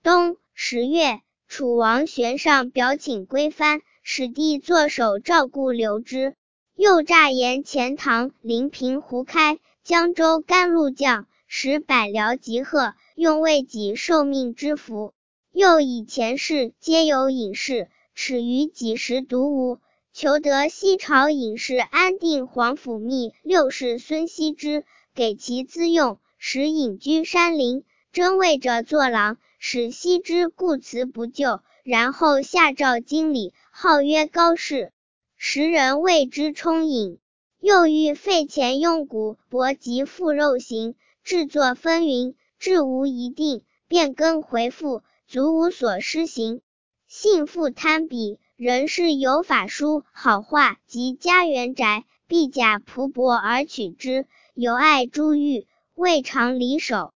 冬10月，楚王玄上表请归藩，使帝坐守照顾留之。又诈言钱塘、临平胡开、江州甘露将，使百僚集贺，用为己受命之福。又以前世皆有隐士，耻于己时独无，求得西朝隐士安定皇甫谧六世孙羲之，给其资用，使隐居山林，征魏者作郎，使羲之故辞不就，然后下诏经理，号曰高士。时人谓之充隐。又欲废钱用谷帛及复肉刑，制作纷纭，至无一定，变更回复，足无所施行。信复贪鄙，人是有法书、好画及家园宅，必假仆帛而取之，有碍珠玉，未尝离手。